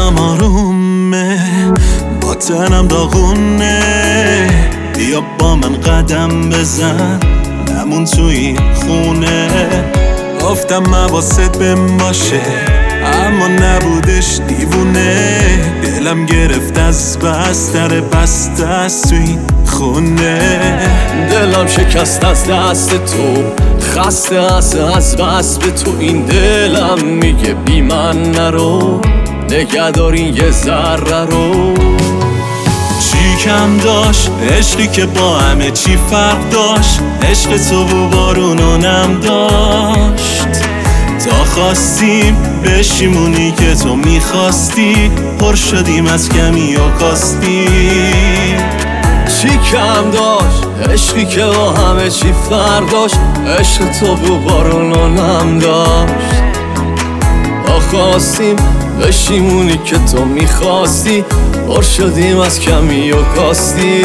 دلم آرومه، با تنم داغونه. بیا با من قدم بزن، نمون تو این خونه. گفتم حواست بهم باشه، اما نبودش، دیوونه. دلم گرفت از بستر بسته است تو این خونه. دلم شکست از دست تو، خسته از بس به تو. این دلم میگه بی من نرو، نگه دارین یه ذره رو. چی کم داشت عشقی که با همه چی فرق داشت؟ عشق تو و بارون و نم داشت، تا خواستیم بشیمونی که تو میخواستی. پر شدیم از کمی و کاستی. چی کم داشت عشقی که با همه چی فرق داشت؟ عشق تو و بارون و نم داشت، تا خواستیم بشیمونی که تو میخواستی. پر شدیم از کمی و کاستی.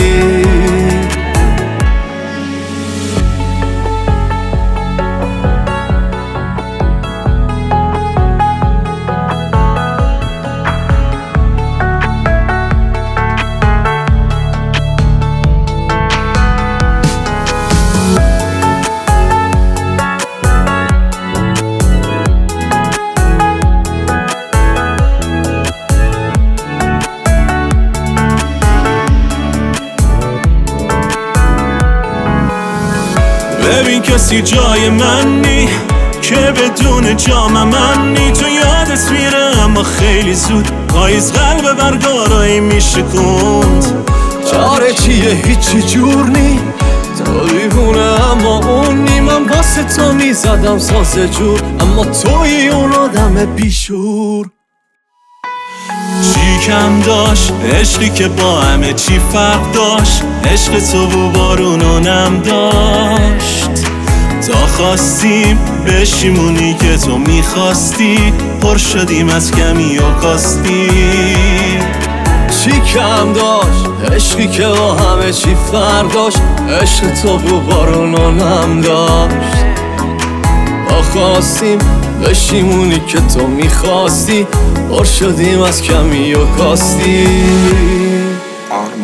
ببین کسی جای من نی که بدون جام من نی. تو یادت میره اما خیلی زود، پاییز قلب برگارایی میشه کند. چاره چیه هیچی جور نی، تو دیوونه اما اون نی. من واسه تو میزدم ساز جور، اما توی اون آدم بیشور. چی کم داشت عشقی که با همه چی فرق داشت؟ عشق تو و بارون و نم داشت، تا خواستیم بشیمونی که تو میخواستی. پر شدیم از کمی و کاستی. چی کم داشت عشقی که با همه چی فرق داشت؟ عشق تو و بارون و نم داشت، تا خواستیم بشیمونی که تو میخواستی. پر شدیم از کمی و کاستی.